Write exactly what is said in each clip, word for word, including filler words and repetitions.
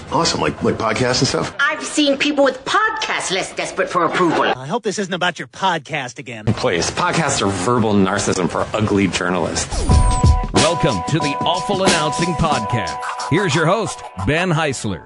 Awesome, like like podcasts and stuff? I've seen people with podcasts less desperate for approval. I hope this isn't about your podcast again. Please, podcasts are verbal narcissism for ugly journalists. Welcome to the Awful Announcing Podcast. Here's your host, Ben Heisler.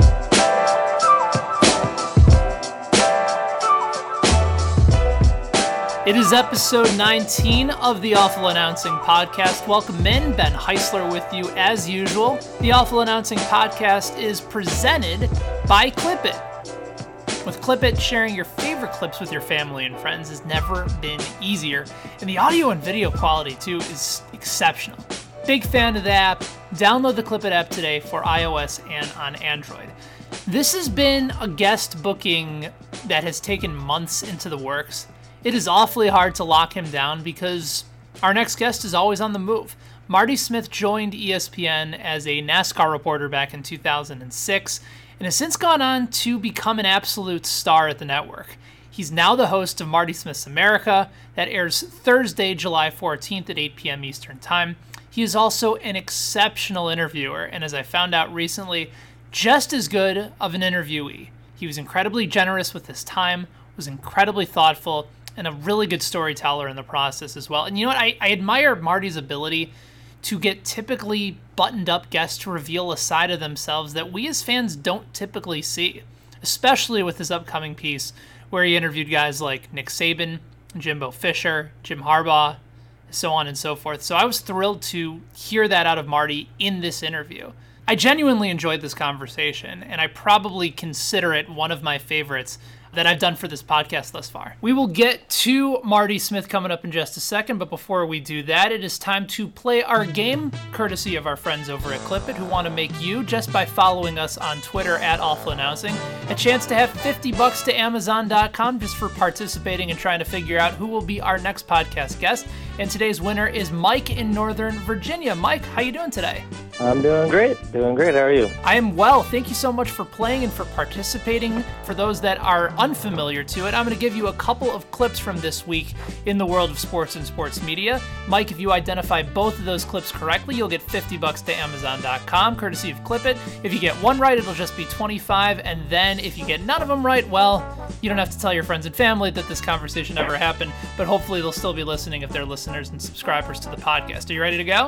It is episode nineteen of the Awful Announcing Podcast. Welcome in, Ben Heisler with you as usual. The Awful Announcing Podcast is presented by Clip It. With Clip It, sharing your favorite clips with your family and friends has never been easier. And the audio and video quality, too, is exceptional. Big fan of the app. Download the Clip It app today for iOS and on Android. This has been a guest booking that has taken months into the works. It is awfully hard to lock him down because our next guest is always on the move. Marty Smith joined E S P N as a NASCAR reporter back in two thousand six and has since gone on to become an absolute star at the network. He's now the host of Marty Smith's America that airs Thursday, July fourteenth at eight p.m. Eastern Time. He is also an exceptional interviewer and, as I found out recently, just as good of an interviewee. He was incredibly generous with his time, was incredibly thoughtful, and a really good storyteller in the process as well. And you know what? I, I admire Marty's ability to get typically buttoned-up guests to reveal a side of themselves that we as fans don't typically see, especially with his upcoming piece where he interviewed guys like Nick Saban, Jimbo Fisher, Jim Harbaugh, so on and so forth. So I was thrilled to hear that out of Marty in this interview. I genuinely enjoyed this conversation, and I probably consider it one of my favorites that I've done for this podcast thus far. We will get to Marty Smith coming up in just a second, but before we do that, it is time to play our game, courtesy of our friends over at Clip It, who want to make you, just by following us on Twitter at Awful Announcing, a chance to have fifty bucks to Amazon dot com just for participating and trying to figure out who will be our next podcast guest. And today's winner is Mike in Northern Virginia. Mike, how you doing today? I'm doing great. Doing great. How are you? I am well. Thank you so much for playing and for participating. For those that are unfamiliar to it, I'm going to give you a couple of clips from this week in the world of sports and sports media. Mike, if you identify both of those clips correctly, you'll get fifty bucks to Amazon dot com, courtesy of Clip It. If you get one right, it'll just be twenty-five. And then if you get none of them right, well, you don't have to tell your friends and family that this conversation ever happened, but hopefully they'll still be listening if they're listeners and subscribers to the podcast. Are you ready to go?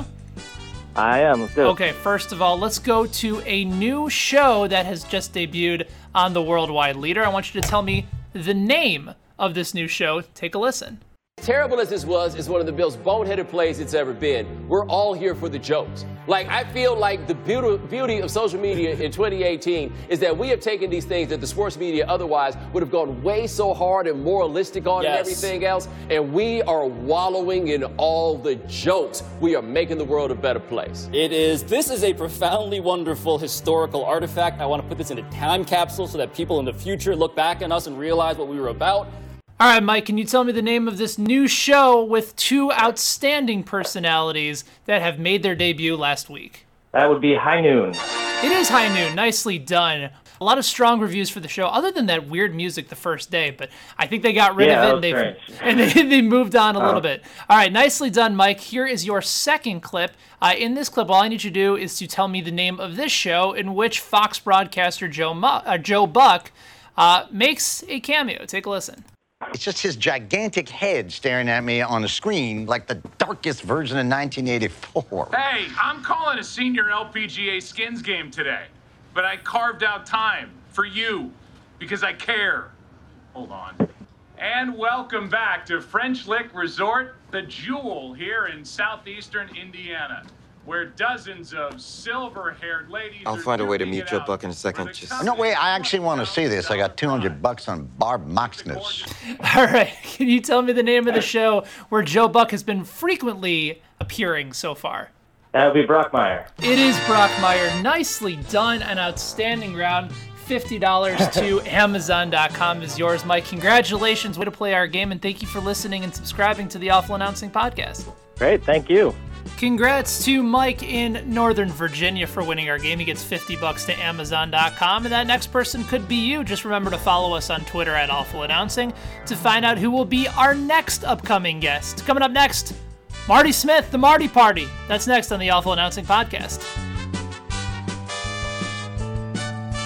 I am. Let's go. Okay, first of all, let's go to a new show that has just debuted on the Worldwide Leader. I want you to tell me the name of this new show. Take a listen. Terrible as this was, it's one of the most boneheaded plays it's ever been. We're all here for the jokes. Like, I feel like the beauty, beauty of social media in twenty eighteen is that we have taken these things that the sports media otherwise would have gone way so hard and moralistic on yes. and everything else, and we are wallowing in all the jokes. We are making the world a better place. It is. This is a profoundly wonderful historical artifact. I want to put this in a time capsule so that people in the future look back on us and realize what we were about. All right, Mike, can you tell me the name of this new show with two outstanding personalities that have made their debut last week? That would be High Noon. It is High Noon. Nicely done. A lot of strong reviews for the show, other than that weird music the first day, but I think they got rid yeah, of it and, they've, and they, they moved on a oh. little bit. All right, nicely done, Mike. Here is your second clip. Uh, in this clip, all I need you to do is to tell me the name of this show in which Fox broadcaster Joe, Mu- uh, Joe Buck uh, makes a cameo. Take a listen. It's just his gigantic head staring at me on the screen like the darkest version of nineteen eighty-four. Hey, I'm calling a senior L P G A skins game today, but I carved out time for you because I care. Hold on. And welcome back to French Lick Resort, the jewel here in southeastern Indiana, where dozens of silver-haired ladies I'll are find a way to meet Joe out Buck in a second. Just... No, wait, I actually want to see this. I got two hundred bucks on Barb Moxness. All right, can you tell me the name of the show where Joe Buck has been frequently appearing so far? That would be Brockmire. It is Brockmire. Nicely done. An outstanding round. fifty dollars to Amazon dot com is yours, Mike. Congratulations. Way to play our game, and thank you for listening and subscribing to the Awful Announcing Podcast. Great, thank you. Congrats to Mike in Northern Virginia for winning our game. He gets fifty bucks to Amazon dot com, and that next person could be you. Just remember to follow us on Twitter at Awful Announcing to find out who will be our next upcoming guest. Coming up next, Marty Smith, the Marty Party. That's next on the Awful Announcing Podcast.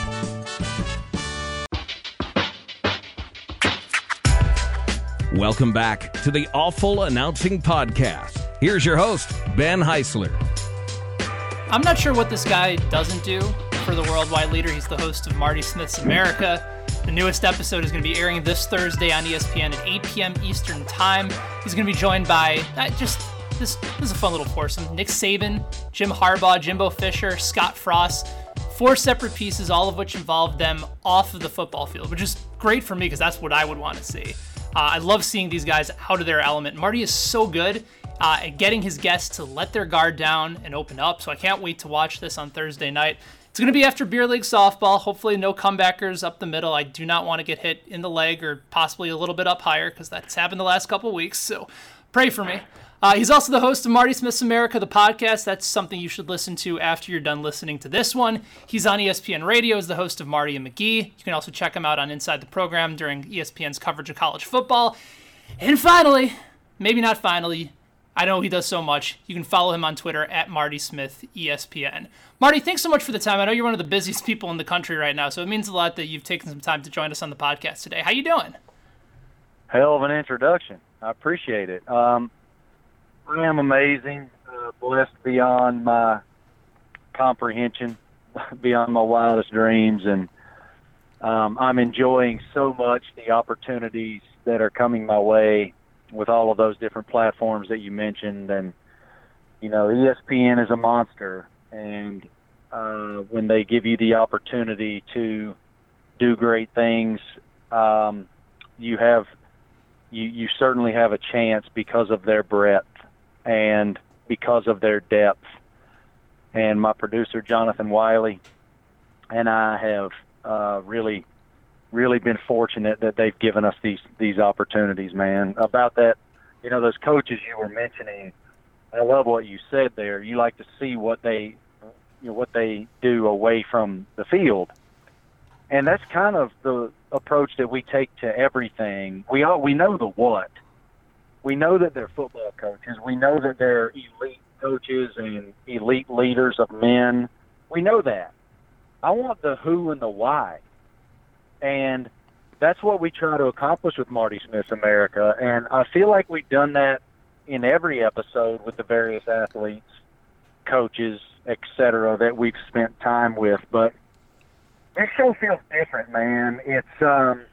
Welcome back to the Awful Announcing Podcast. Here's your host, Ben Heisler. I'm not sure what this guy doesn't do for the worldwide leader. He's the host of Marty Smith's America. The newest episode is going to be airing this Thursday on E S P N at eight p.m. Eastern Time. He's going to be joined by uh, just this. This is a fun little foursome: Nick Saban, Jim Harbaugh, Jimbo Fisher, Scott Frost. Four separate pieces, all of which involve them off of the football field, which is great for me because that's what I would want to see. Uh, I love seeing these guys out of their element. Marty is so good uh, at getting his guests to let their guard down and open up, so I can't wait to watch this on Thursday night. It's going to be after beer league softball. Hopefully no comebackers up the middle. I do not want to get hit in the leg or possibly a little bit up higher because that's happened the last couple of weeks, so pray for me. Uh, he's also the host of Marty Smith's America, the podcast. That's something you should listen to after you're done listening to this one. He's on E S P N Radio as the host of Marty and McGee. You can also check him out on Inside the Program during E S P N's coverage of college football. And finally, maybe not finally, I know he does so much. You can follow him on Twitter at Marty Smith E S P N. Marty, thanks so much for the time. I know you're one of the busiest people in the country right now, so it means a lot that you've taken some time to join us on the podcast today. How you doing? Hell of an introduction. I appreciate it. Um, I am amazing, uh, blessed beyond my comprehension, beyond my wildest dreams, and um, I'm enjoying so much the opportunities that are coming my way with all of those different platforms that you mentioned. And, you know, E S P N is a monster, and uh, when they give you the opportunity to do great things, um, you have you, you certainly have a chance because of their breadth and because of their depth. And my producer, Jonathan Wiley, and I have uh, really, really been fortunate that they've given us these these opportunities, man. About that, you know, those coaches you were mentioning, I love what you said there. You like to see what they, you know, what they do away from the field. And that's kind of the approach that we take to everything. We all, we know the what. We know that they're football coaches. We know that they're elite coaches and elite leaders of men. We know that. I want the who and the why. And that's what we try to accomplish with Marty Smith's America. And I feel like we've done that in every episode with the various athletes, coaches, et cetera, that we've spent time with. But this show feels different, man. It's, um,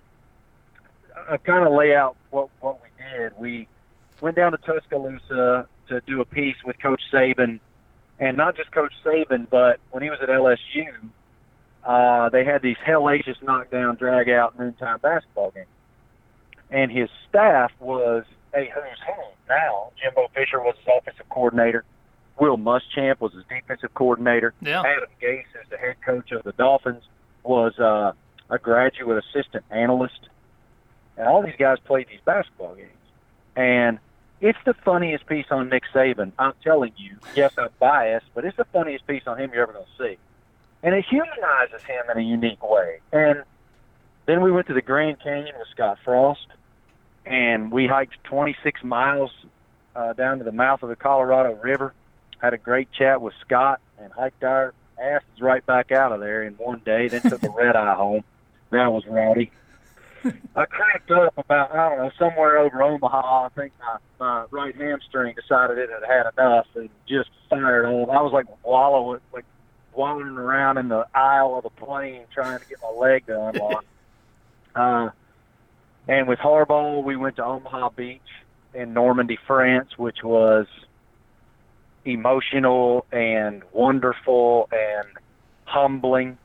I kind of lay out what, what we did. We went down to Tuscaloosa to do a piece with Coach Saban, and not just Coach Saban, but when he was at L S U, uh, they had these hellacious knockdown, drag-out noontime basketball games. And his staff was a who's who. Now, Jimbo Fisher was his offensive coordinator. Will Muschamp was his defensive coordinator. Yeah. Adam Gase, who's the head coach of the Dolphins, was uh, a graduate assistant analyst. And all these guys played these basketball games. And it's the funniest piece on Nick Saban. I'm telling you, yes, I'm biased, but it's the funniest piece on him you're ever going to see. And it humanizes him in a unique way. And then we went to the Grand Canyon with Scott Frost, and we hiked twenty-six miles uh, down to the mouth of the Colorado River, had a great chat with Scott, and hiked our asses right back out of there in one day, then took a red-eye home. That was rowdy. I cracked up about, I don't know, somewhere over Omaha. I think my, my right hamstring decided it had had enough and just fired on. I was like wallowing, like wallowing around in the aisle of the plane trying to get my leg to unlock. uh, and with Harbaugh, we went to Omaha Beach in Normandy, France, which was emotional and wonderful and humbling.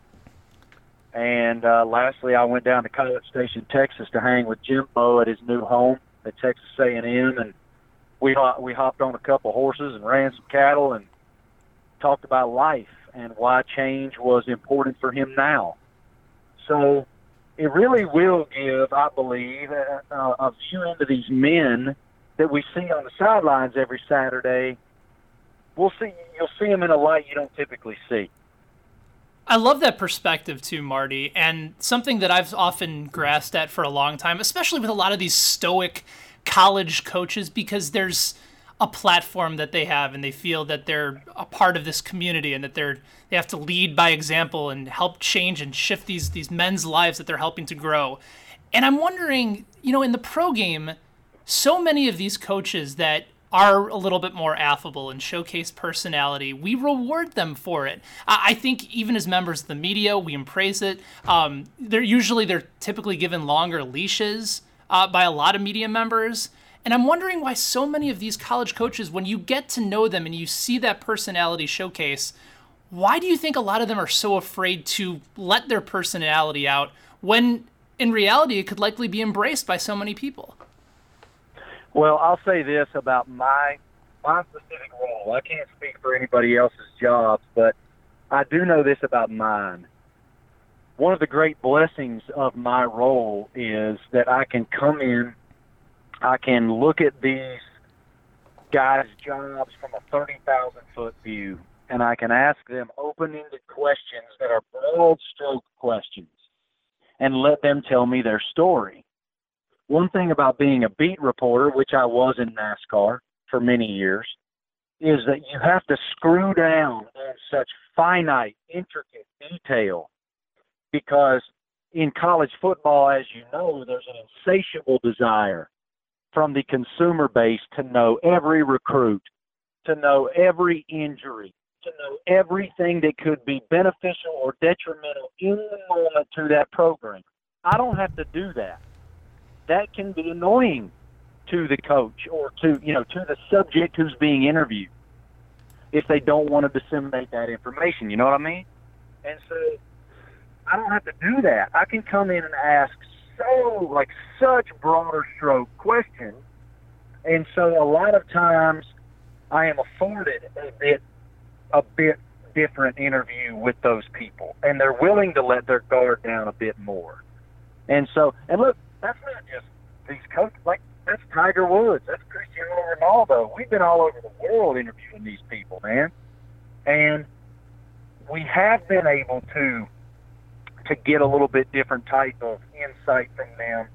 And uh, lastly, I went down to College Station, Texas, to hang with Jimbo at his new home at Texas A and M, and we we hopped on a couple horses and ran some cattle and talked about life and why change was important for him now. So it really will give, I believe, a, a view into these men that we see on the sidelines every Saturday. We'll see. You'll see them in a light you don't typically see. I love that perspective too, Marty, and something that I've often grasped at for a long time, especially with a lot of these stoic college coaches, because there's a platform that they have and they feel that they're a part of this community and that they're they have to lead by example and help change and shift these these men's lives that they're helping to grow. And I'm wondering, you know, in the pro game, so many of these coaches that are a little bit more affable and showcase personality, we reward them for it. I think even as members of the media, we praise it. Um, they're usually, they're typically given longer leashes uh, by a lot of media members. And I'm wondering why so many of these college coaches, when you get to know them and you see that personality showcase, why do you think a lot of them are so afraid to let their personality out when in reality it could likely be embraced by so many people? Well, I'll say this about my my specific role. I can't speak for anybody else's jobs, but I do know this about mine. One of the great blessings of my role is that I can come in, I can look at these guys' jobs from a thirty thousand foot view, and I can ask them open-ended questions that are broad stroke questions and let them tell me their story. One thing about being a beat reporter, which I was in NASCAR for many years, is that you have to screw down on such finite, intricate detail because in college football, as you know, there's an insatiable desire from the consumer base to know every recruit, to know every injury, to know everything that could be beneficial or detrimental in the moment to that program. I don't have to do that. That can be annoying to the coach or to, you know, to the subject who's being interviewed if they don't want to disseminate that information. You know what I mean? And so I don't have to do that. I can come in and ask so, like, such broader stroke questions. And so a lot of times I am afforded a bit, a bit different interview with those people. And they're willing to let their guard down a bit more. And so, and look, that's not just these coaches. Like, that's Tiger Woods. That's Cristiano Ronaldo. We've been all over the world interviewing these people, man. And we have been able to to get a little bit different type of insight from them.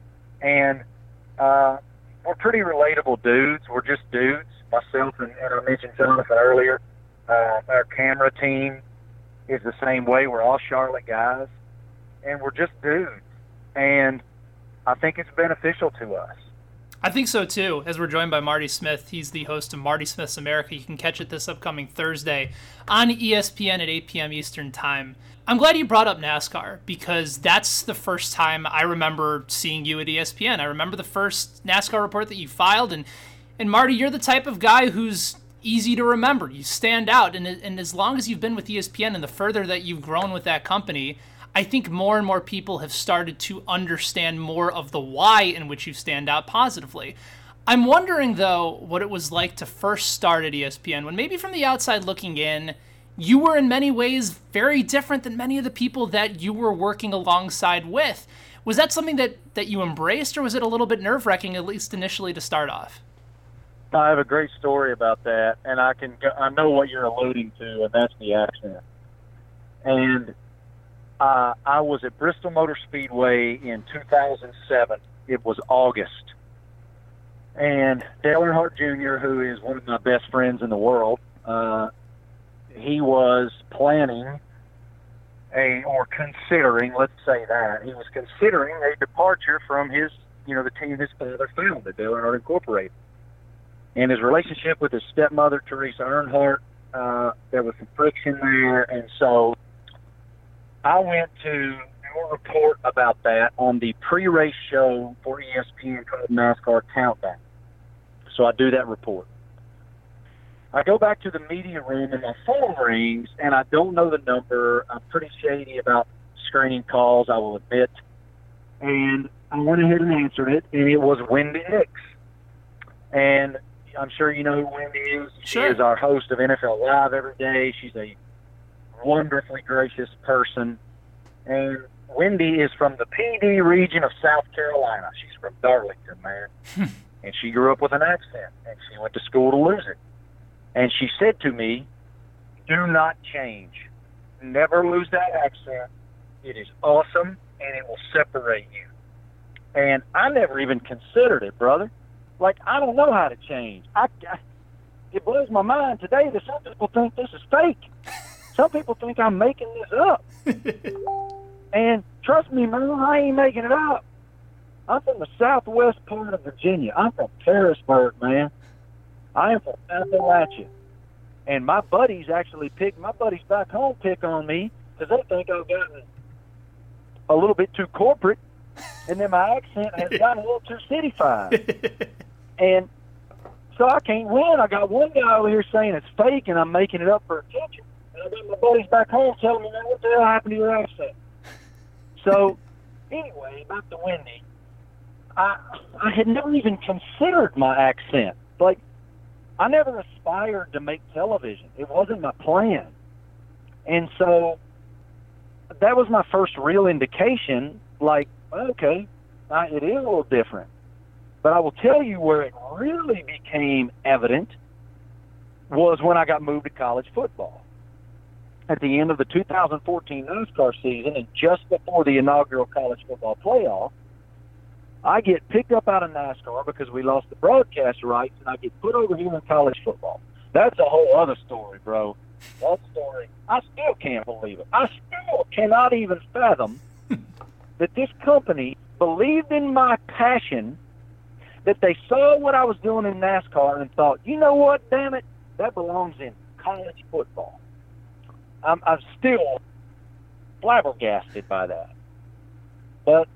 And uh, we're pretty relatable dudes. We're just dudes. Myself and, and I mentioned Jonathan earlier. Uh, our camera team is the same way. We're all Charlotte guys. And we're just dudes. And I think it's beneficial to us. I think so too, as we're joined by Marty Smith. He's the host of Marty Smith's America. You can catch it this upcoming Thursday on E S P N at eight p.m. Eastern Time. I'm glad you brought up NASCAR because that's the first time I remember seeing you at E S P N. I remember the first NASCAR report that you filed, and, and Marty, you're the type of guy who's easy to remember. You stand out, and, and as long as you've been with E S P N and the further that you've grown with that company, I think more and more people have started to understand more of the why in which you stand out positively. I'm wondering, though, what it was like to first start at E S P N, when maybe from the outside looking in, you were in many ways very different than many of the people that you were working alongside with. Was that something that, that you embraced, or was it a little bit nerve-wracking, at least initially, to start off? I have a great story about that, and I can I know what you're alluding to, and that's the accent. And Uh, I was at Bristol Motor Speedway in two thousand seven. It was August. And Dale Earnhardt Junior, who is one of my best friends in the world, uh, he was planning a, or considering, let's say that, he was considering a departure from his, you know, the team his father founded, Dale Earnhardt Incorporated. And his relationship with his stepmother, Teresa Earnhardt, uh, there was some friction there, and so I went to do a report about that on the pre-race show for E S P N called NASCAR Countdown. So I do that report. I go back to the media room and my phone rings, and I don't know the number. I'm pretty shady about screening calls, I will admit. And I went ahead and answered it, and it was Wendy Hicks. And I'm sure you know who Wendy is. Sure. She is our host of N F L Live every day. She's a wonderfully gracious person. And Wendy is from the P D region of South Carolina. She's from Darlington, man. And she grew up with an accent, and she went to school to lose it. And she said to me, do not change. Never lose that accent. It is awesome, and it will separate you. And I never even considered it, brother. Like, I don't know how to change. I, I, it blows my mind today that some people think this is fake. Some people think I'm making this up. And trust me, man, I ain't making it up. I'm from the southwest part of Virginia. I'm from Harrisburg, man. I am from Appalachia. And my buddies actually pick, my buddies back home pick on me because they think I've gotten a little bit too corporate, and then my accent has gotten a little too cityfied. And so I can't win. I got one guy over here saying it's fake and I'm making it up for attention. And I got my buddies back home telling me, man, what the hell happened to your accent? So anyway, back to Wendy. I I had never even considered my accent. Like, I never aspired to make television. It wasn't my plan. And so that was my first real indication, like, okay, I, it is a little different. But I will tell you where it really became evident was when I got moved to college football. At the end of the two thousand fourteen NASCAR season and just before the inaugural college football playoff, I get picked up out of NASCAR because we lost the broadcast rights, and I get put over here in college football. That's a whole other story, bro. That story, I still can't believe it. I still cannot even fathom that this company believed in my passion, that they saw what I was doing in NASCAR and thought, you know what, damn it, that belongs in college football. I'm, I'm still flabbergasted by that. But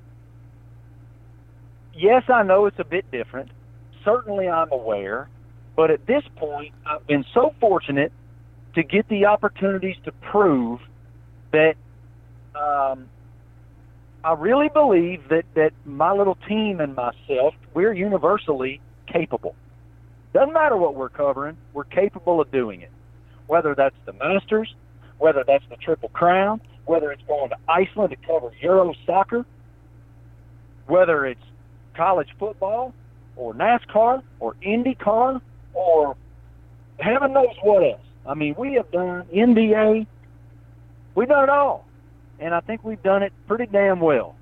yes, I know it's a bit different. Certainly I'm aware. But at this point, I've been so fortunate to get the opportunities to prove that um, I really believe that, that my little team and myself, we're universally capable. Doesn't matter what we're covering, we're capable of doing it. Whether that's the Masters, whether that's the Triple Crown, whether it's going to Iceland to cover Euro soccer, whether it's college football or NASCAR or IndyCar or heaven knows what else. I mean, we have done N B A. We've done it all. And I think we've done it pretty damn well.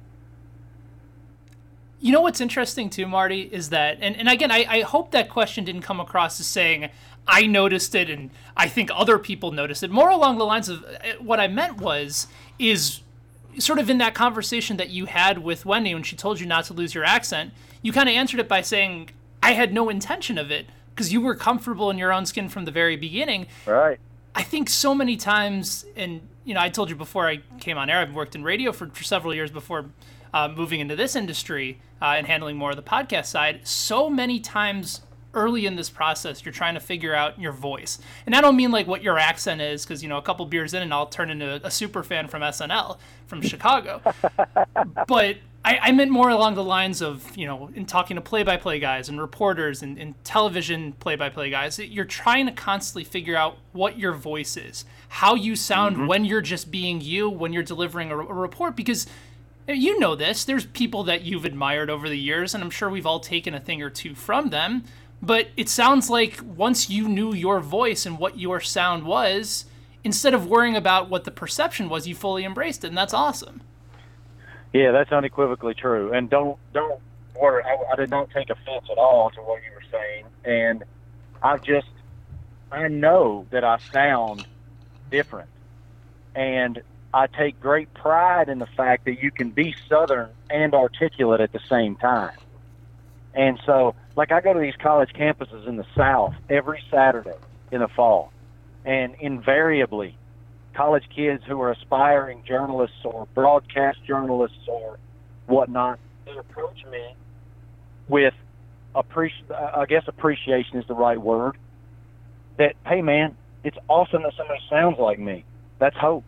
You know what's interesting too, Marty, is that, and, and again, I, I hope that question didn't come across as saying, I noticed it and I think other people noticed it. More along the lines of what I meant was, is sort of in that conversation that you had with Wendy when she told you not to lose your accent, you kind of answered it by saying, I had no intention of it because you were comfortable in your own skin from the very beginning. Right. I think so many times, and you know, I told you before I came on air, I've worked in radio for, for several years before uh, moving into this industry uh, and handling more of the podcast side. So many times early in this process, you're trying to figure out your voice. And I don't mean like what your accent is, because, you know, a couple beers in and I'll turn into a super fan from S N L, from Chicago. But I, I meant more along the lines of, you know, in talking to play-by-play guys and reporters and, and television play-by-play guys, you're trying to constantly figure out what your voice is, how you sound mm-hmm. when you're just being you, when you're delivering a, a report, because you know this, there's people that you've admired over the years, and I'm sure we've all taken a thing or two from them. But it sounds like once you knew your voice and what your sound was, instead of worrying about what the perception was, you fully embraced it, and that's awesome. Yeah, that's unequivocally true. And don't don't worry, I, I did not take offense at all to what you were saying. And I just, I know that I sound different. And I take great pride in the fact that you can be Southern and articulate at the same time. And so, like, I go to these college campuses in the South every Saturday in the fall, and invariably, college kids who are aspiring journalists or broadcast journalists or whatnot, they approach me with, appreci- I guess appreciation is the right word, that, hey, man, it's awesome that somebody sounds like me. That's hope.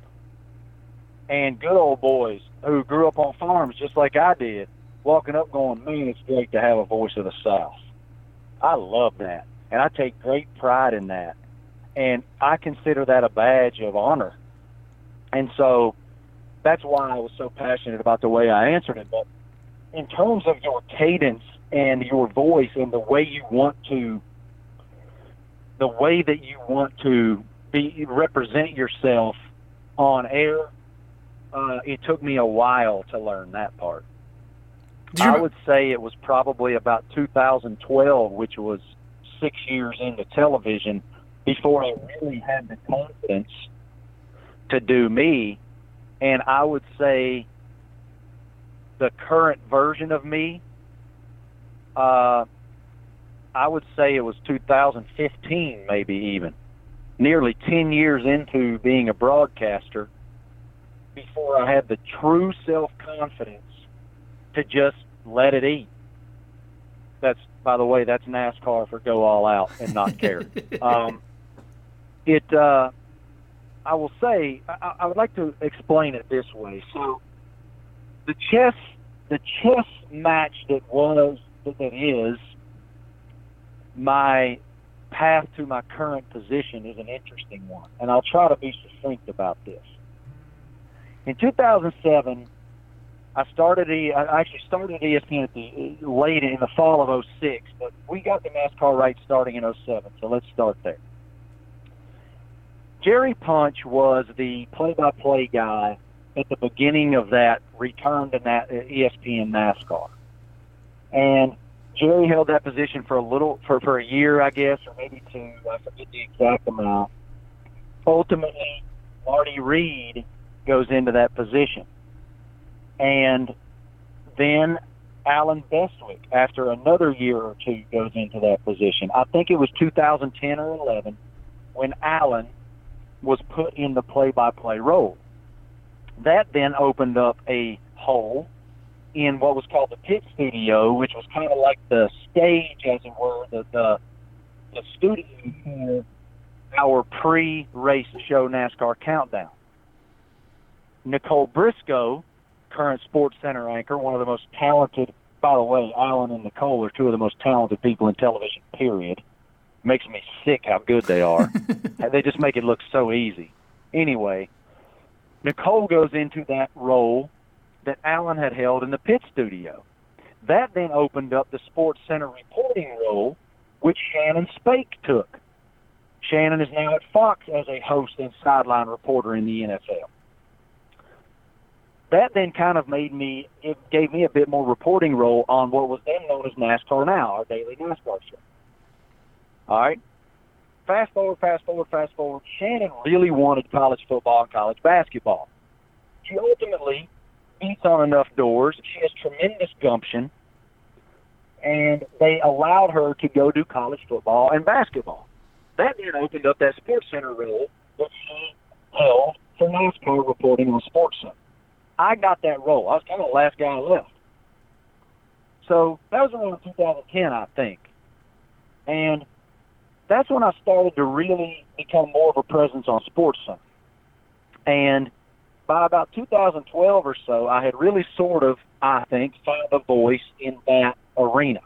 And good old boys who grew up on farms just like I did, walking up going, man, it's great to have a voice of the South. I love that. And I take great pride in that. And I consider that a badge of honor. And so that's why I was so passionate about the way I answered it. But in terms of your cadence and your voice and the way you want to, the way that you want to be represent yourself on air, uh, it took me a while to learn that part. I would say it was probably about two thousand twelve, which was six years into television, before I really had the confidence to do me. And I would say the current version of me, uh, I would say it was two thousand fifteen, maybe even, nearly ten years into being a broadcaster, before I had the true self-confidence to just let it eat. That's, by the way, that's NASCAR for go all out and not care. um, it, uh, I will say, I, I would like to explain it this way. So, the chess, the chess match that was, that is, my path to my current position is an interesting one, and I'll try to be succinct about this. In two thousand seven, I started. E- I actually started at E S P N at the late in the fall of oh six, but we got the NASCAR right starting in oh seven. So let's start there. Jerry Punch was the play-by-play guy at the beginning of that return to Na- E S P N NASCAR, and Jerry held that position for a little, for, for a year, I guess, or maybe two. I forget the exact amount. Ultimately, Marty Reed goes into that position. And then Alan Bestwick, after another year or two, goes into that position. I think it was two thousand ten or eleven when Alan was put in the play-by-play role. That then opened up a hole in what was called the pit studio, which was kind of like the stage, as it were, the the, the studio for our pre-race show NASCAR Countdown. Nicole Briscoe, current Sports Center anchor, one of the most talented, by the way, Alan and Nicole are two of the most talented people in television, period. Makes me sick how good they are. They just make it look so easy. Anyway, Nicole goes into that role that Alan had held in the pit studio. That then opened up the Sports Center reporting role, which Shannon Spake took. Shannon is now at Fox as a host and sideline reporter in the N F L. That then kind of made me, it gave me a bit more reporting role on what was then known as NASCAR Now, our daily NASCAR show. All right. Fast forward, fast forward, fast forward. Shannon really wanted college football and college basketball. She ultimately beats on enough doors. She has tremendous gumption, and they allowed her to go do college football and basketball. That then opened up that Sports Center role that she held for NASCAR reporting on Sports Center. I got that role. I was kind of the last guy left. So that was around two thousand ten, I think. And that's when I started to really become more of a presence on Sports Center. And by about two thousand twelve or so, I had really sort of, I think, found a voice in that arena.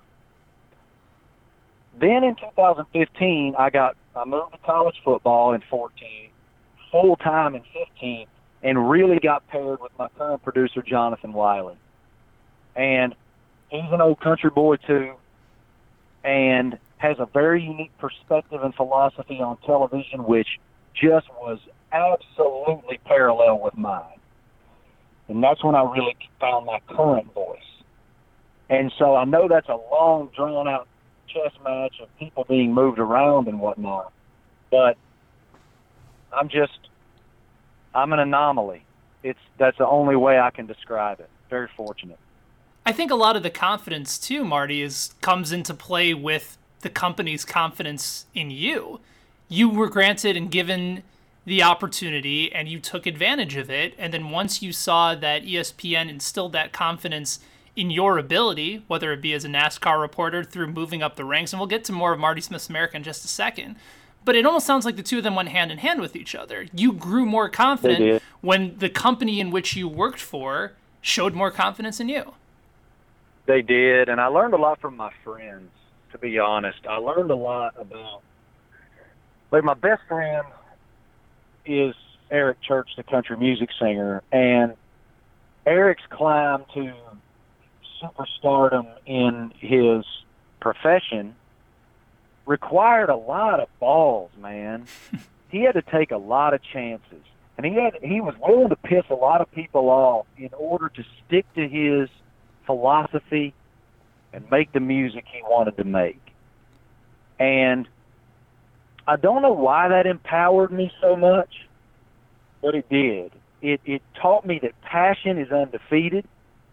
Then in two thousand fifteen, I got I moved to college football in fourteen, full time in fifteen, and really got paired with my current producer, Jonathan Wiley. And he's an old country boy, too, and has a very unique perspective and philosophy on television, which just was absolutely parallel with mine. And that's when I really found my current voice. And so I know that's a long, drawn-out chess match of people being moved around and whatnot, but I'm just, I'm an anomaly. It's that's the only way I can describe it. Very fortunate. I think a lot of the confidence, too, Marty, is comes into play with the company's confidence in you. You were granted and given the opportunity, and you took advantage of it. And then once you saw that E S P N instilled that confidence in your ability, whether it be as a NASCAR reporter through moving up the ranks, and we'll get to more of Marty Smith's America in just a second, but it almost sounds like the two of them went hand in hand with each other. You grew more confident when the company in which you worked for showed more confidence in you. They did, and I learned a lot from my friends, to be honest. I learned a lot about, like, my best friend is Eric Church, the country music singer, and Eric's climb to superstardom in his profession required a lot of balls, man. He had to take a lot of chances, and he had he was willing to piss a lot of people off in order to stick to his philosophy and make the music he wanted to make. And I don't know why that empowered me so much, but it did. It it taught me that passion is undefeated,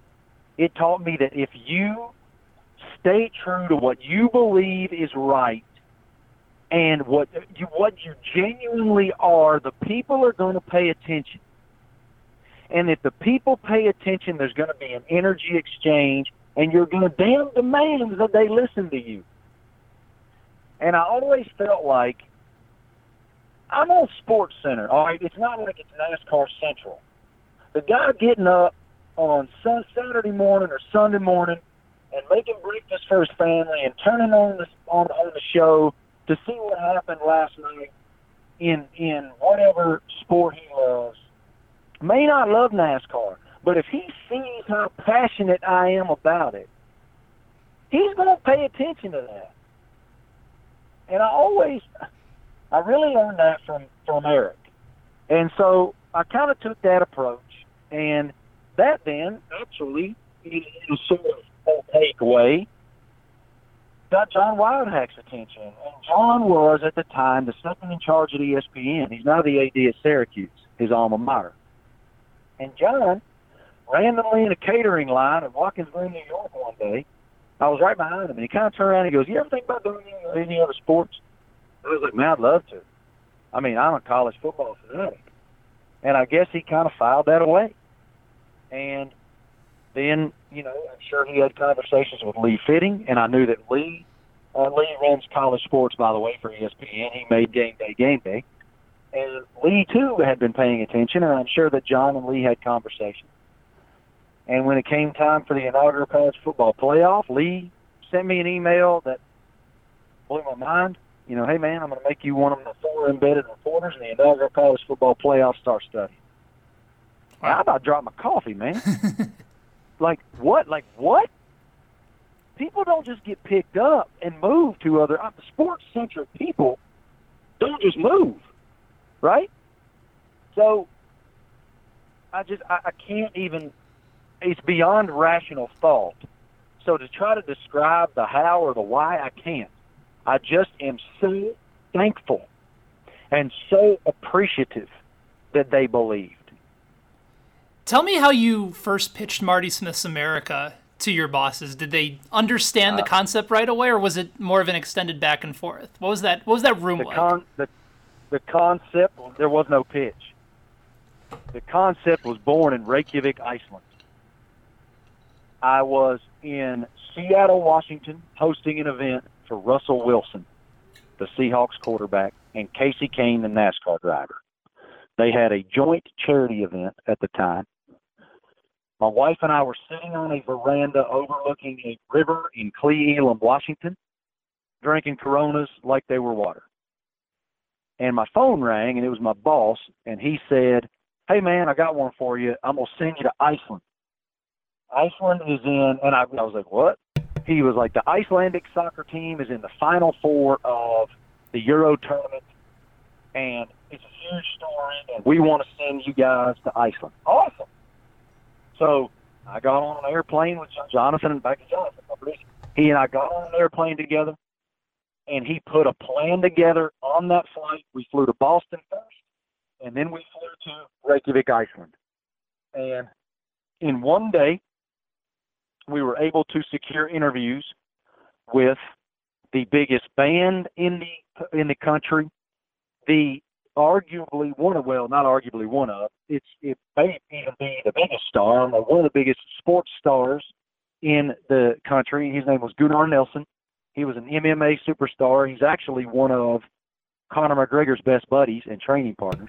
It taught me that if you stay true to what you believe is right and what you, what you genuinely are, the people are going to pay attention. And if the people pay attention, there's going to be an energy exchange, and you're going to damn demand that they listen to you. And I always felt like I'm on Sports Center, all right? It's not like it's NASCAR Central. The guy getting up on sun, Saturday morning or Sunday morning and making breakfast for his family and turning on the, on, on the show to see what happened last night in in whatever sport he loves may not love NASCAR, but if he sees how passionate I am about it, he's going to pay attention to that. And I always, I really learned that from, from Eric. And so I kind of took that approach, and that then actually, in a sort of opaque way, got John Wildhack's attention. And John was, at the time, the second in charge at E S P N. He's now the A D at Syracuse, his alma mater. And John, randomly in a catering line at Watkins Glen, New York one day, I was right behind him, and he kind of turned around and he goes, "You ever think about doing any other sports?" I was like, "Man, I'd love to. I mean, I'm a college football fanatic." And I guess he kind of filed that away. And then, you know, I'm sure he had conversations with Lee Fitting, and I knew that Lee, uh, Lee runs college sports, by the way, for E S P N. He made Game Day, Game Day. And Lee, too, had been paying attention, and I'm sure that John and Lee had conversations. And when it came time for the inaugural college football playoff, Lee sent me an email that blew my mind. You know, "Hey, man, I'm going to make you one of the four embedded reporters in the inaugural college football playoff star study." Wow. I about dropped my coffee, man. Like, what? Like, what? People don't just get picked up and move to other uh, sports-centric people don't just move, right? So I just, I, I can't even, it's beyond rational thought. So to try to describe the how or the why, I can't. I just am so thankful and so appreciative that they believed. Tell me how you first pitched Marty Smith's America to your bosses. Did they understand the concept right away, or was it more of an extended back and forth? What was that? What was that room the like? Con, the, the concept, there was no pitch. The concept was born in Reykjavik, Iceland. I was in Seattle, Washington, hosting an event for Russell Wilson, the Seahawks quarterback, and Casey Kane, the NASCAR driver. They had a joint charity event at the time. My wife and I were sitting on a veranda overlooking a river in Cle Elum, Washington, drinking Coronas like they were water. And my phone rang, and it was my boss, and he said, "Hey, man, I got one for you. I'm going to send you to Iceland." Iceland is in, and I, I was like, "What?" He was like, "The Icelandic soccer team is in the Final Four of the Euro tournament, and it's a huge story, and we want to send you guys to Iceland." Awesome. So I got on an airplane with Jonathan and Becky Jonathan, my producer. He and I got on an airplane together, and he put a plan together on that flight. We flew to Boston first, and then we flew to Reykjavik, Iceland. And in one day, we were able to secure interviews with the biggest band in the in the country, the arguably one of, well, not arguably one of, it's it may even be the biggest star, or one of the biggest sports stars in the country. His name was Gunnar Nelson. He was an M M A superstar. He's actually one of Conor McGregor's best buddies and training partners.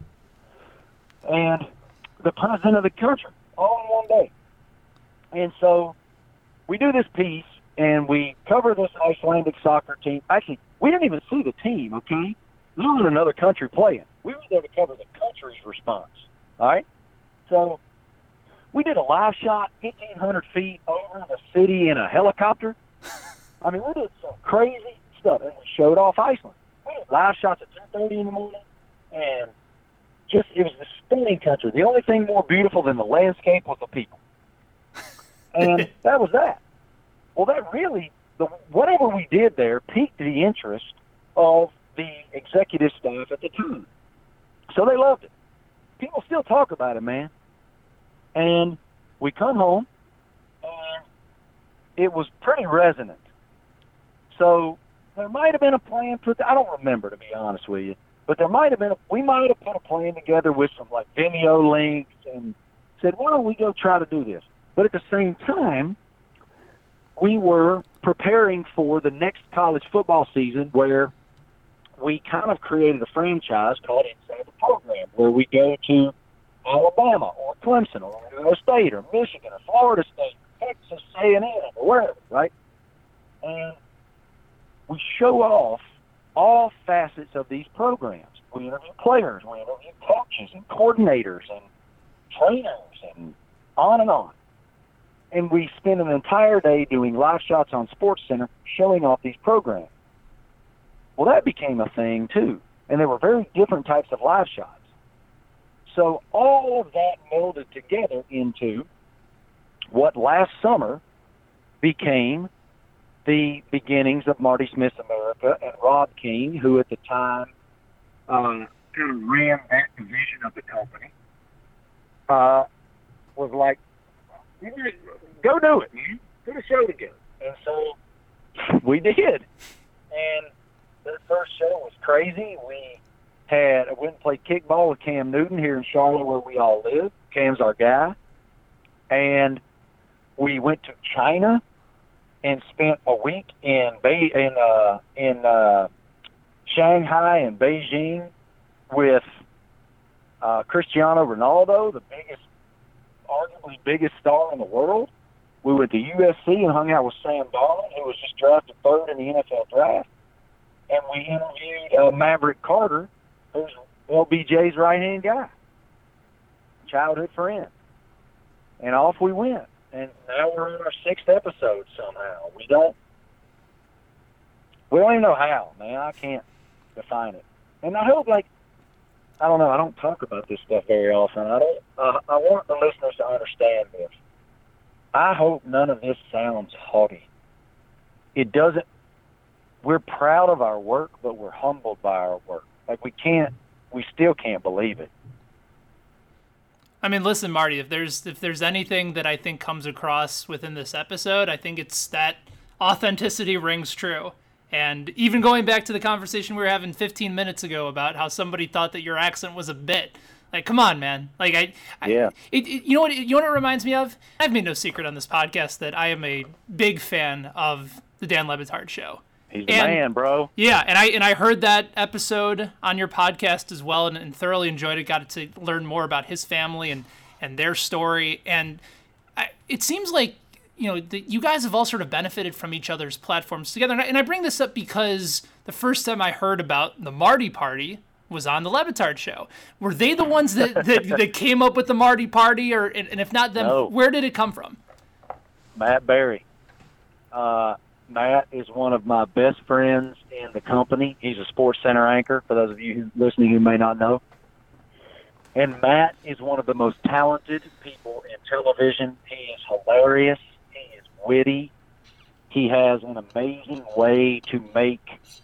And the president of the country, all in one day. And so we do this piece, and we cover this Icelandic soccer team. Actually, we didn't even see the team, okay? We were in another country playing. We were there to cover the country's response, all right? So we did a live shot fifteen hundred feet over the city in a helicopter. I mean, we did some crazy stuff, and we showed off Iceland. We did live shots at ten thirty in the morning, and just it was the stunning country. The only thing more beautiful than the landscape was the people. And that was that. Well, that really, the, whatever we did there piqued the interest of the executive staff at the time. So they loved it. People still talk about it, man. And we come home, it was pretty resonant. So there might have been a plan put. I don't remember, to be honest with you, but there might have been. A, we might have put a plan together with some like Vimeo links and said, "Why don't we go try to do this?" But at the same time, we were preparing for the next college football season, where we kind of created a franchise called Inside the Program, where we go to Alabama or Clemson or Ohio State or Michigan or Florida State, or Texas A and M or wherever, right? And we show off all facets of these programs. We interview players, we interview coaches and coordinators and trainers and on and on. And we spend an entire day doing live shots on SportsCenter showing off these programs. Well, that became a thing, too. And there were very different types of live shots. So all of that melded together into what last summer became the beginnings of Marty Smith's America and Rob King, who at the time uh, kind of ran that division of the company, uh, was like, go do it, man. Put a show together. And so we did. And the first show was crazy. We had, I went and played kickball with Cam Newton here in Charlotte where we all live. Cam's our guy. And we went to China and spent a week in Be- in uh, in uh, Shanghai and Beijing with uh, Cristiano Ronaldo, the biggest, arguably biggest star in the world. We went to U S C and hung out with Sam Darnold, who was just drafted third in the N F L draft. And we interviewed uh, Maverick Carter, who's L B J's right-hand guy, childhood friend. And off we went. And now we're in our sixth episode somehow. We don't, we don't even know how, man. I can't define it. And I hope, like, I don't know, I don't talk about this stuff very often. I don't, uh, I want the listeners to understand this. I hope none of this sounds haughty. It doesn't, we're proud of our work, but we're humbled by our work. Like, we can't, we still can't believe it. I mean, listen, Marty, if there's if there's anything that I think comes across within this episode, I think it's that authenticity rings true. And even going back to the conversation we were having fifteen minutes ago about how somebody thought that your accent was a bit. Like, come on, man. Like, I, I yeah. It, it, you know what? You know what it reminds me of? I've made no secret on this podcast that I am a big fan of the Dan Le Batard Show. He's the and, man, bro. Yeah, and I and I heard that episode on your podcast as well, and, and thoroughly enjoyed it. Got to learn more about his family and, and their story, and I, it seems like you know the, you guys have all sort of benefited from each other's platforms together. And I, and I bring this up because the first time I heard about the Marty Party was on the Le Batard Show. Were they the ones that, that, that came up with the Marty Party, or and, and if not them, no. Where did it come from? Matt Berry. Uh, Matt is one of my best friends in the company. He's a SportsCenter anchor, for those of you who, listening who may not know. And Matt is one of the most talented people in television. He is hilarious. He is witty. He has an amazing way to make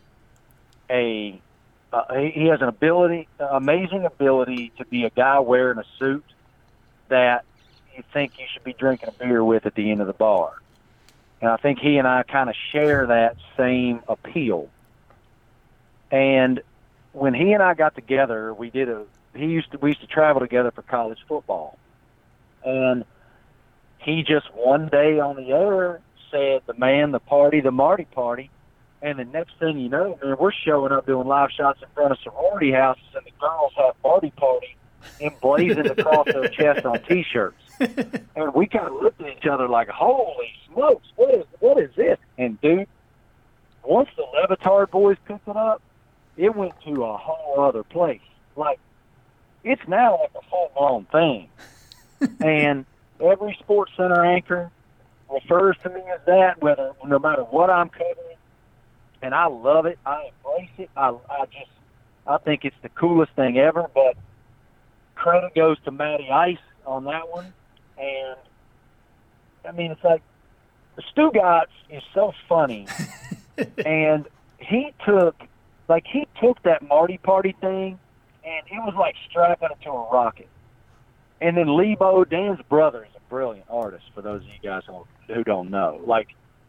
a uh, – he has an ability, amazing ability to be a guy wearing a suit that you think you should be drinking a beer with at the end of the bar. And I think he and I kind of share that same appeal. And when he and I got together, we did a, he used to, we used to travel together for college football. And he just one day on the air said, the man, the party, the Marty Party. And the next thing you know, man, we're showing up doing live shots in front of sorority houses, and the girls have Marty Party emblazoned across their chest on T-shirts. And we kind of looked at each other like, holy smokes, what is what is this? And, dude, once the Le Batard boys picked it up, it went to a whole other place. Like, it's now like a full-blown thing. And every SportsCenter anchor refers to me as that, whether no matter what I'm covering. And I love it. I embrace it. I, I just, I think it's the coolest thing ever. But credit goes to Matty Ice on that one. And, I mean, it's like, the Stugotz is so funny. And he took, like, he took that Marty Party thing, and it was like strapping it to a rocket. And then Lebo, Dan's brother, is a brilliant artist, for those of you guys who, who don't know. Like,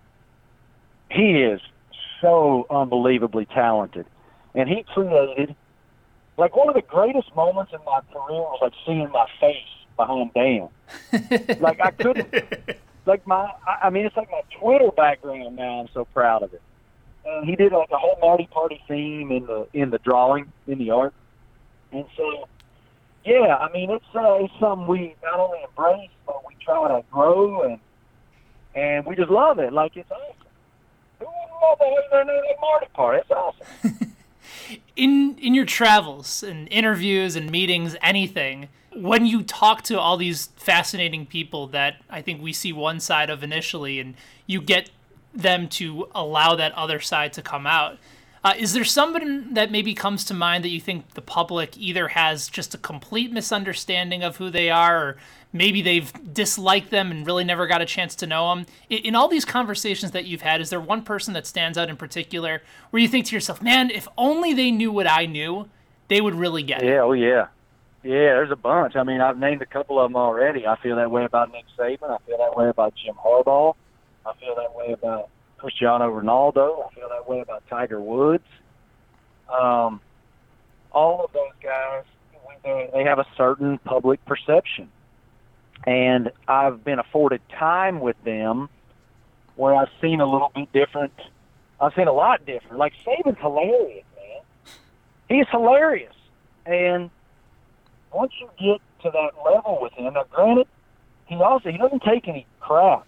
he is so unbelievably talented. And he created, like, one of the greatest moments in my career was, like, seeing my face behind Dan. Like, I couldn't, like, my, I mean, it's like my Twitter background now. I'm so proud of it. And he did, like, a whole Marty Party theme in the in the drawing, in the art. And so, yeah, I mean, it's uh, it's something we not only embrace, but we try to grow, and and we just love it. Like, it's awesome. Who wouldn't love the way they Marty Party? It's awesome. in in your travels and interviews and meetings, anything, when you talk to all these fascinating people that I think we see one side of initially, and you get them to allow that other side to come out, Uh, is there someone that maybe comes to mind that you think the public either has just a complete misunderstanding of who they are, or maybe they've disliked them and really never got a chance to know them? In, in all these conversations that you've had, is there one person that stands out in particular where you think to yourself, man, if only they knew what I knew, they would really get it? Yeah, oh yeah. Yeah, there's a bunch. I mean, I've named a couple of them already. I feel that way about Nick Saban. I feel that way about Jim Harbaugh. I feel that way about Cristiano Ronaldo. I feel that way about Tiger Woods. Um, all of those guys, they have a certain public perception. And I've been afforded time with them where I've seen a little bit different. I've seen a lot different. Like, Saban's hilarious, man. He's hilarious. And once you get to that level with him, now granted, he also, he doesn't take any crap.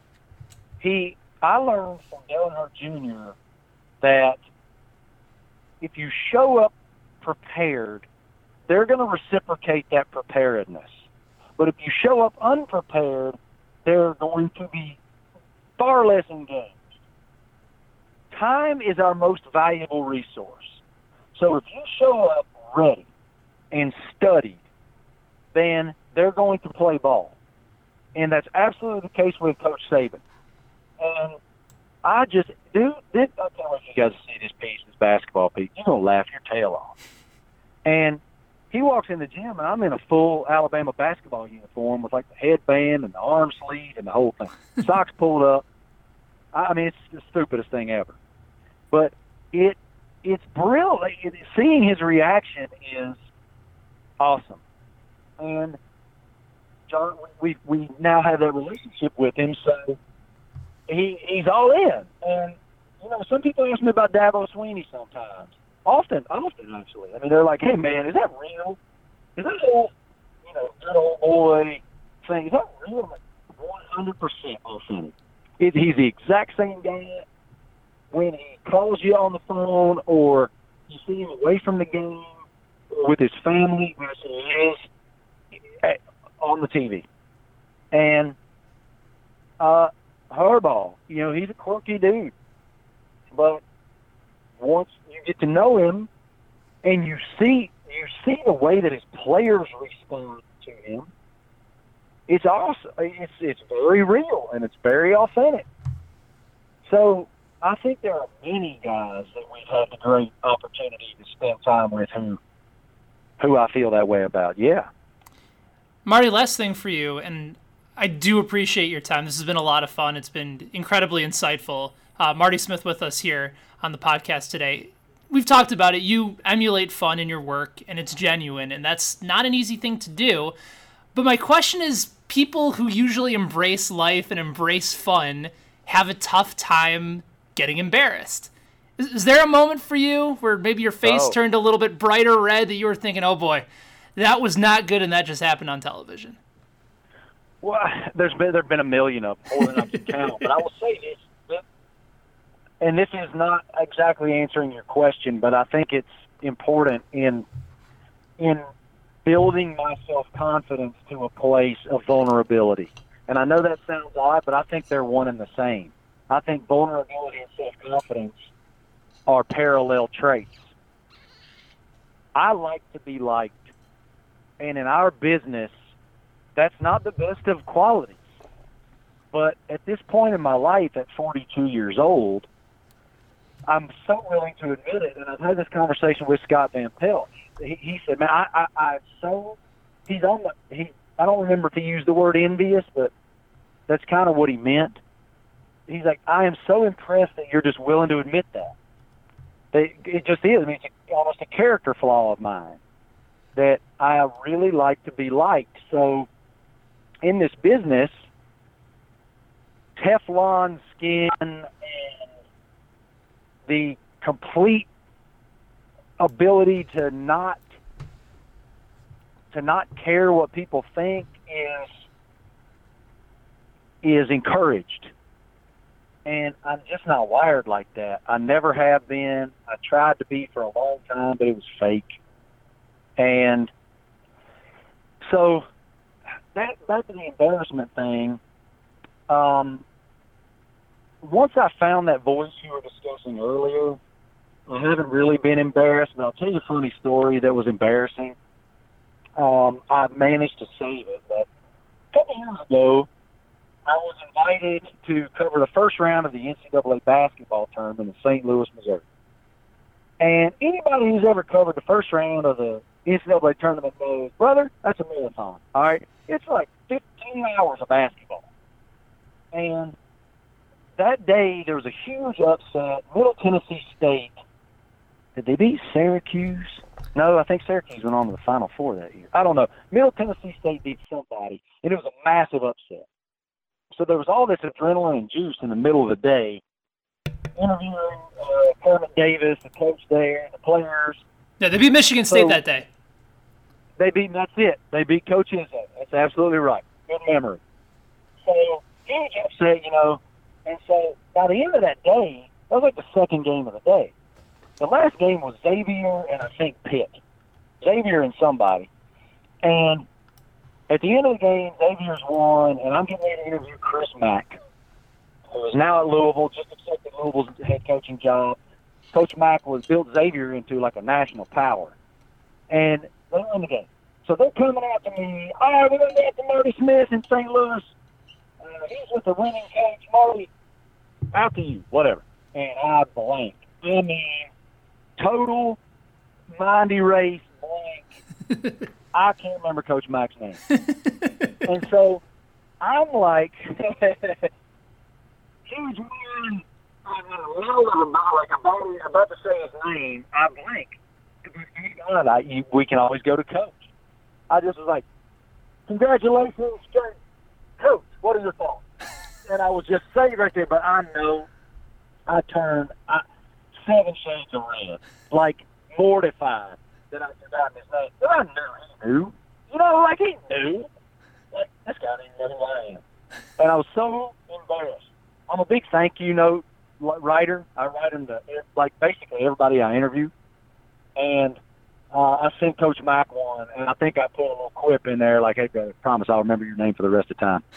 He, I learned from Dale Earnhardt Junior that if you show up prepared, they're going to reciprocate that preparedness. But if you show up unprepared, they're going to be far less engaged. Time is our most valuable resource. So if you show up ready and studied, then they're going to play ball. And that's absolutely the case with Coach Saban. And I just, dude, this, I can't wait for you guys to see this piece, this basketball piece. You're going to laugh your tail off. And he walks in the gym, and I'm in a full Alabama basketball uniform with, like, the headband and the arm sleeve and the whole thing. Socks pulled up. I mean, it's the stupidest thing ever. But it it's brilliant. It, seeing his reaction is awesome. And John, we we now have that relationship with him, so he he's all in. And, you know, some people ask me about Dabo Swinney sometimes. Often, often actually. I mean, they're like, hey, man, is that real? Is that whole, you know, good old boy thing, is that real? I'm like, one hundred percent authentic. It, he's the exact same guy when he calls you on the phone, or you see him away from the game, or with his family, as he is on the T V. And uh, Harbaugh, you know, he's a quirky dude. But once you get to know him and you see you see the way that his players respond to him, it's awesome. It's it's very real and it's very authentic. So I think there are many guys that we've had the great opportunity to spend time with who who I feel that way about. Yeah. Marty, last thing for you, and I do appreciate your time. This has been a lot of fun. It's been incredibly insightful. Uh, Marty Smith with us here on the podcast today. We've talked about it. You emulate fun in your work, and it's genuine, and that's not an easy thing to do. But my question is, people who usually embrace life and embrace fun have a tough time getting embarrassed. Is, is there a moment for you where maybe your face oh. turned a little bit brighter red that you were thinking, oh boy, that was not good and that just happened on television? Well, there's been there've been a million of them, more than I can count. But I will say this, and this is not exactly answering your question, but I think it's important in in building my self-confidence to a place of vulnerability. And I know that sounds odd, but I think they're one and the same. I think vulnerability and self-confidence are parallel traits. I like to be liked. And in our business, that's not the best of qualities. But at this point in my life, at forty-two years old, I'm so willing to admit it. And I've had this conversation with Scott Van Pelt. He, he said, man, I, I, I so, he's on the, he, I don't remember if he used the word envious, but that's kind of what he meant. He's like, I am so impressed that you're just willing to admit that. They, it just is. I mean, it's almost a character flaw of mine that I really like to be liked. So in this business, Teflon skin and the complete ability to not to not care what people think is is encouraged. And I'm just not wired like that. I never have been. I tried to be for a long time, but it was fake. And so that back to the embarrassment thing. Um, once I found that voice you were discussing earlier, I haven't really been embarrassed, but I'll tell you a funny story that was embarrassing. Um, I managed to save it, but a couple years ago, I was invited to cover the first round of the N C double A basketball tournament in Saint Louis, Missouri. And anybody who's ever covered the first round of the N C double A tournament knows, brother, that's a marathon, all right? It's like fifteen hours of basketball. And that day, there was a huge upset. Middle Tennessee State, did they beat Syracuse? No, I think Syracuse went on to the Final Four that year. I don't know. Middle Tennessee State beat somebody, and it was a massive upset. So there was all this adrenaline and juice in the middle of the day, interviewing uh, Kermit Davis, the coach there, the players. Yeah, they beat Michigan State so that day. They beat, that's it. They beat Coach Izzo. That's absolutely right. Good memory. So, huge upset, you know. And so, by the end of that day, that was like the second game of the day. The last game was Xavier and I think Pitt. Xavier and somebody. And at the end of the game, Xavier's won, and I'm getting ready to interview Chris Mack, who is now at Louisville, just accepted Louisville's head coaching job. Coach Mack was built Xavier into like a national power. And they won the game. So they're coming out to me, all right, we're going to get to Marty Smith in Saint Louis. Uh, he's with the winning coach, Marty. Out to you, whatever. And I blank. I mean, total mind erase blank. I can't remember Coach Mack's name. And so I'm like, huge man, I'm in the middle of about, like, about, about to say his name. I blank. God, I, you, we can always go to Coach. I just was like, congratulations, Coach. What are your thoughts? And I was just saying right there, but I know I turned I, seven shades of red, like mortified that I forgot his name. But I knew he knew. You know, like he knew. Like, this guy didn't know who I am. And I was so embarrassed. I'm a big thank you note writer. I write them to, like, basically everybody I interview. And uh, I sent Coach Mack one, and I think I put a little quip in there, like, hey, I promise I'll remember your name for the rest of the time.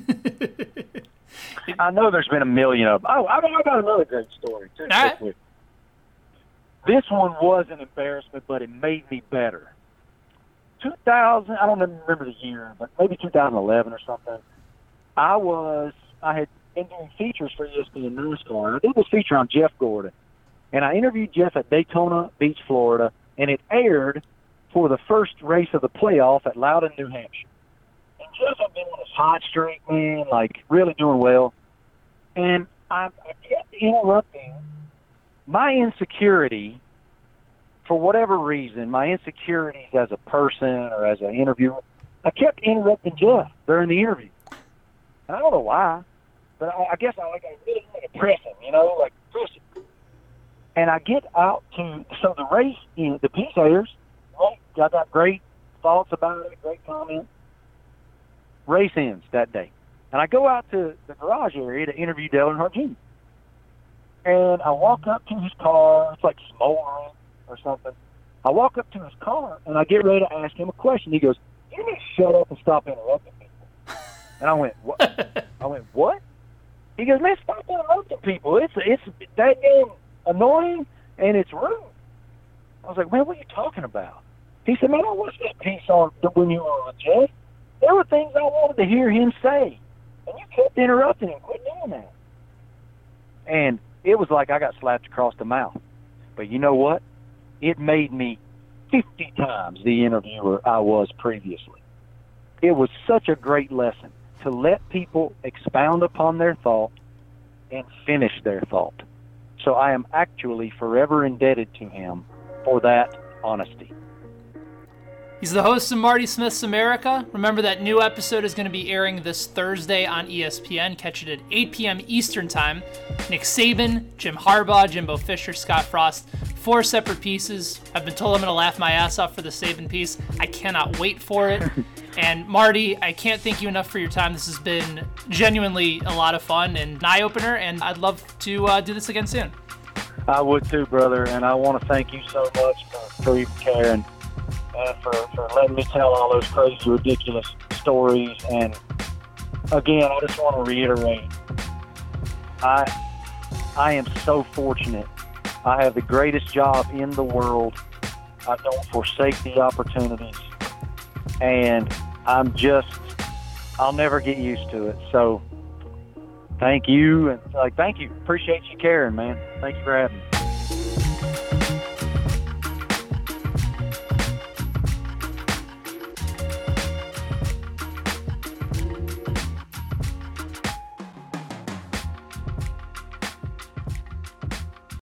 I know there's been a million of them. Oh, I got another great story, too. Right. This one was an embarrassment, but it made me better. two thousand, I don't remember the year, but maybe two thousand eleven or something. I was, I had been doing features for E S P N NASCAR. I did this feature on Jeff Gordon, and I interviewed Jeff at Daytona Beach, Florida, and it aired for the first race of the playoff at Loudon, New Hampshire. And Jeff had been on his hot streak, man, like really doing well. And I, I kept interrupting. My insecurity, for whatever reason, my insecurities as a person or as an interviewer, I kept interrupting Jeff during the interview. And I don't know why, but I, I guess I like I really want to press him, you know, like press him. And I get out to, so the race, you know, the piece airs, right? I got great thoughts about it, great comments. Race ends that day. And I go out to the garage area to interview Dale Earnhardt Junior And I walk up to his car. It's like smoldering or something. I walk up to his car, and I get ready to ask him a question. He goes, you need to shut up and stop interrupting people. And I went, what? I went, what? He goes, man, stop interrupting people. It's it's that damn annoying, and it's rude. I was like, man, what are you talking about? He said, man, I watched that piece on when you were on, Jeff. There were things I wanted to hear him say, and you kept interrupting him. Quit doing that. And it was like I got slapped across the mouth. But you know what? It made me fifty times the interviewer I was previously. it was such a great lesson to let people expound upon their thought and finish their thought. So I am actually forever indebted to him for that honesty. He's the host of Marty Smith's America. Remember that new episode is going to be airing this Thursday on E S P N. Catch it at eight p.m. Eastern Time. Nick Saban, Jim Harbaugh, Jimbo Fisher, Scott Frost. Four separate pieces. I've been told I'm going to laugh my ass off for the Saban piece. I cannot wait for it. And Marty, I can't thank you enough for your time. This has been genuinely a lot of fun and an eye-opener, and I'd love to uh, do this again soon. I would too, brother, and I want to thank you so much for, for even caring. And for, for letting me tell all those crazy, ridiculous stories. And again, I just want to reiterate, I I am so fortunate. I have the greatest job in the world. I don't forsake the opportunities. And I'm just, I'll never get used to it. So thank you. And like, thank you. Appreciate you caring, man. Thank you for having me.